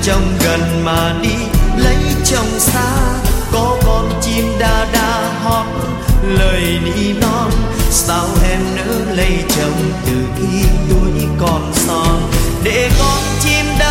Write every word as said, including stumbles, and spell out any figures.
chồng gần mà đi lấy chồng xa. Có con chim đa đa hót lời nỉ non, sao em nỡ lấy chồng từ khi tuổi còn son. Để con chim đa